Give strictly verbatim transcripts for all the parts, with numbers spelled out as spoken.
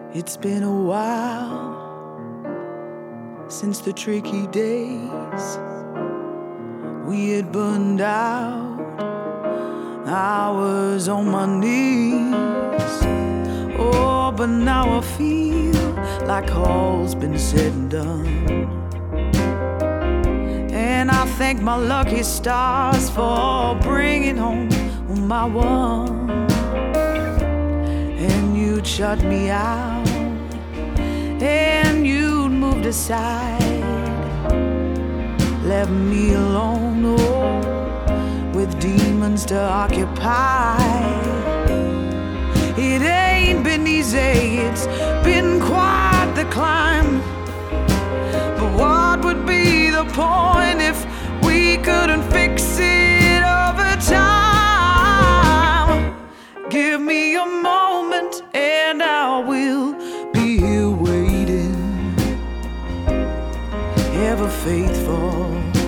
It's been a while since the tricky days we had burned out. I was on my knees, oh, but now I feel like all's been said and done. And I thank my lucky stars for bringing home my one. And you'd shut me out, and you'd moved aside, left me alone, oh, with demons to occupy. It ain't been easy, it's been quite the climb. But what would be the point if we couldn't fix it over time? Give me a moment and I will be here waiting, ever faithful.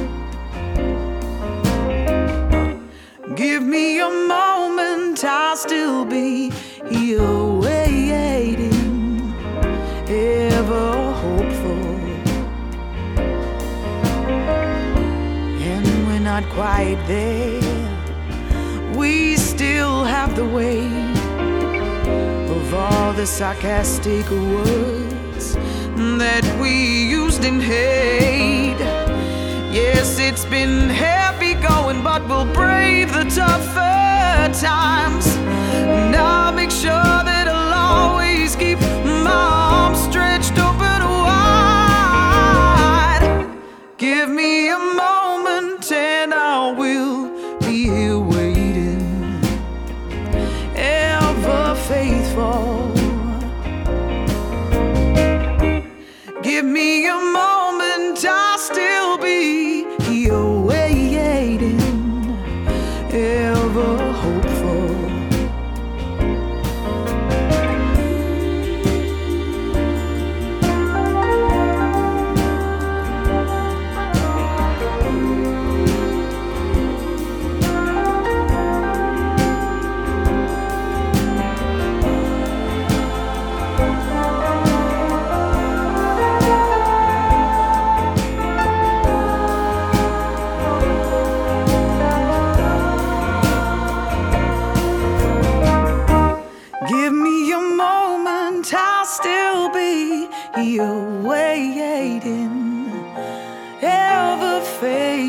Give me a moment, I'll still be here waiting, ever hopeful. And we're not quite there, we still have the weight of all the sarcastic words that we used in hate. Yes, it's been heavy going, but we'll brave the tougher times. And I'll make sure that I'll always keep my arms stretched open wide. Give me a moment and I will be here waiting, ever faithful. Give me a moment, I'll still be here waiting, ever hopeful. Give me a moment, I'll still be here waiting, ever faithful.